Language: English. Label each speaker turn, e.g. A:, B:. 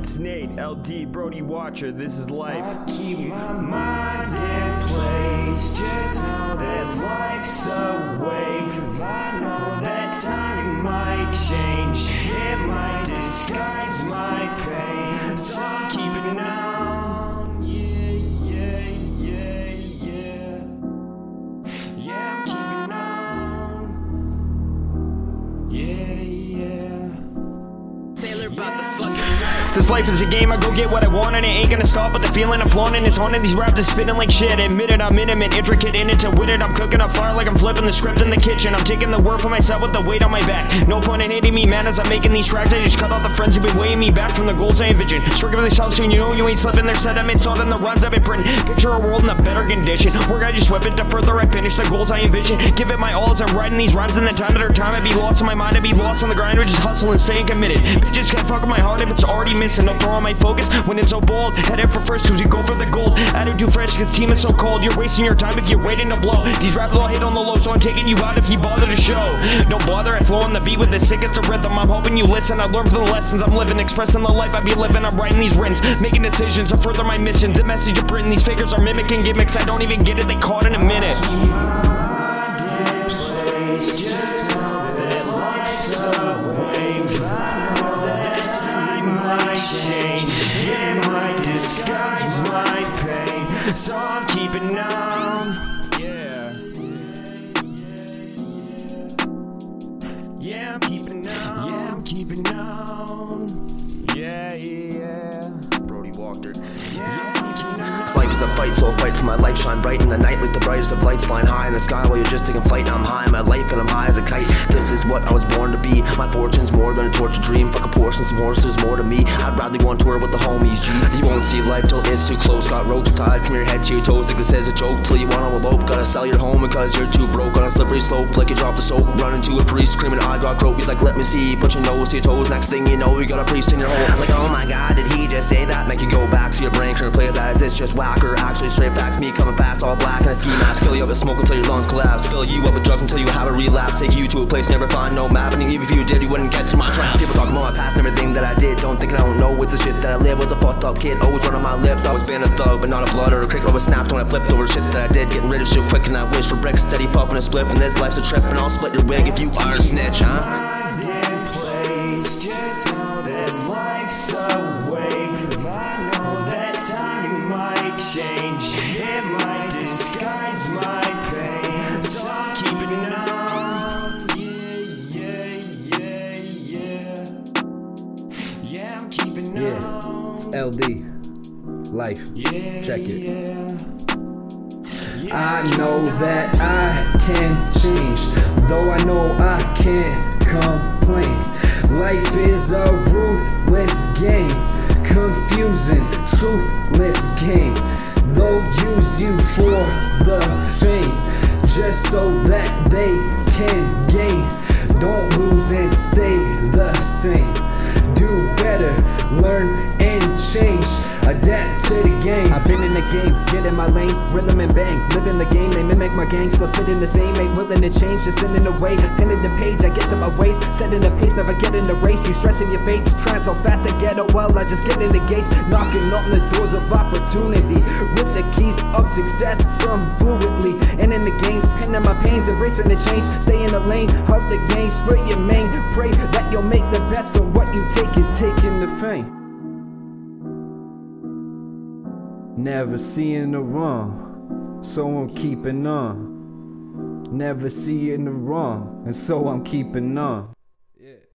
A: it's Nate, LD, Brody Watcher, this is life.
B: I keep my mind in place, just know that life's a wave. I know that time might change, it might disguise my pain, so I'm keeping on, yeah, I'm keeping on, yeah.
C: Taylor about the fucking life.
A: This life is a game, I go get what I want and it ain't gonna stop. But the feeling I'm flaunting is haunting. These rappers spitting like shit. Admit it, I'm intimate, intricate in it to win it. I'm cooking up fire like I'm flipping the script in the kitchen. I'm taking the word for myself with the weight on my back. No point in hating me, man, as I'm making these tracks. I just cut off the friends who've been weighing me back from the goals I envision. Strict with yourself so you know you ain't slipping. Their sediments all in the runs I've been printing. Picture a world in a better condition. Work I just whip it to further I finish the goals I envision. Give it my all as I'm writing these rhymes. And then time after time I'd be lost in my mind. I'd be lost on the grind or just hustle and staying committed. Bitches can't fuck with my heart if it's already missing. Don't throw on my focus when it's so bold. Headed for first cause we go for the gold. Attitude fresh cause team is so cold. You're wasting your time if you're waiting to blow. These rappers all hit on the low, so I'm taking you out if you bother to show. Don't bother, I flow on the beat with the sickest of rhythm. I'm hoping you listen, I learn from the lessons I'm living. Expressing the life I be living, I'm writing these rhymes. Making decisions to further my mission. The message of printing, these figures are mimicking gimmicks. I don't even get it, they caught in a minute.
B: So I'm keeping on, I'm keeping on, I'm keeping on,
A: Brody Walker.
D: Life is a fight, so I'll fight for my life. Shine bright in the night like the brightest of lights. Flying high in the sky while you're just taking flight. I'm high in my life and I'm high as a kite. This is what I was born to be. My fortune's more than a tortured dream. Fuck a Porsche and some horses, more to me. I'd rather go on tour with the homies, G. You won't see life till it's too close. Got ropes tied from your head to your toes like this is a joke. Till you wanna elope, gotta sell your home because you're too broke. On a slippery slope like you dropped the soap. Run into a priest screaming I got croak. He's like let me see, put your nose to your toes. Next thing you know you got a priest in your hole. I'm like oh my god, did he just say that? Make you go back to your brain, trying to play that. Is this just whack or actually straight facts? Me coming fast, all black and a ski mask. Fill you up with smoke until your lungs collapse. Fill you up with drugs until you have a relapse. Take you to a place never find no map. And even if you did, you wouldn't get to my traps. People talking about my past and everything that I did. Don't think I don't know it's the shit that I live. Was a fucked up kid, always running my lips. I was being a thug, but not a blood or a cricket. I was snapped when I flipped over shit that I did. Getting rid of shit quick and I wish for bricks. Steady puffing a spliff and this life's a trip. And I'll split your wig if you are a snitch, huh?
B: Just know that life's a wave. I know that time might change, it might disguise my pain. So I'm keeping on, I'm keeping on.
E: It's LD, life, check it. I know that I can change, though I know I can't complain. Life is a ruthless game, confusing, truthless game. They'll use you for the fame, just so that they can gain. Don't lose and stay the same. Do better, learn and change. Adapt to the game.
F: I've been in the game, get in my lane, rhythm and bang. Live in the game, they mimic my gang, still spitting the same. Ain't willing to change, just sending away. Pen in the page, I get to my waist, setting the pace, never get in the race. You stressing your face, trying so fast to get it well. I just get in the gates, knocking on the doors of opportunity, with the keys of success from fluently. And in the games, penning my pains, embracing the change. Stay in the lane of the games for your main. Pray that you'll make the best from what you take and taking the fame.
E: Never seeing the wrong, so I'm keeping on. Never seeing the wrong, and so I'm keeping on.